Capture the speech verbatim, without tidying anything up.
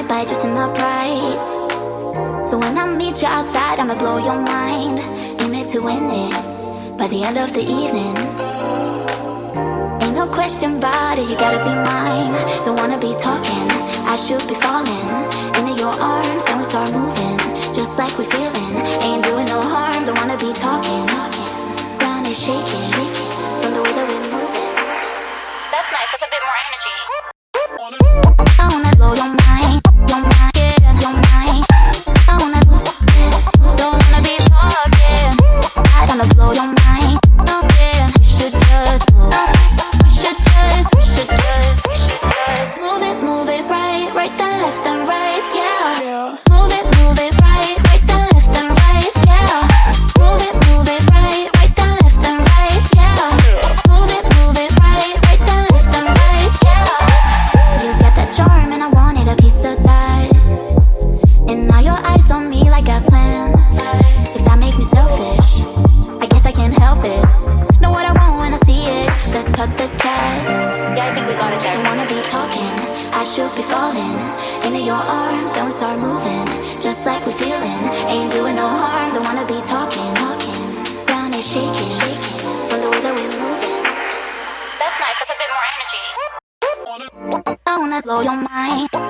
by just in the pride. So when I meet you outside, I'ma blow your mind. In it to win it by the end of the evening. Ain't no question about it, you gotta be mine. Don't wanna be talking, I should be falling into your arms and we start moving just like we feeling. Ain't doing no harm, don't wanna be talking. Ground is shaking from the way that we're moving. That's nice, that's a bit more energy. I wanna blow your mind, your mind, yeah, your mind. I wanna, don't wanna be talking. I wanna blow your mind, oh yeah. We should just move, we should just, we should just, we should just move it, move it right, right then left and right, yeah. Move it, move it right, right then left and right, yeah. Move it, move it right, right then left and right, yeah. Move it, move it right, right then left and right, yeah. You got that charm and I wanted a piece of that. And now your eyes on me like a plan. If that make me selfish, I guess I can't help it. Know what I want when I see it. Let's cut the cat. Yeah, I think we got it there. Don't wanna be talking, I should be falling into your arms and we start moving just like we're feeling. Ain't doing no harm, don't wanna be talking, talking. Ground is shaking, shaking from the way that we're moving. That's nice, that's a bit more energy. I wanna blow your mind.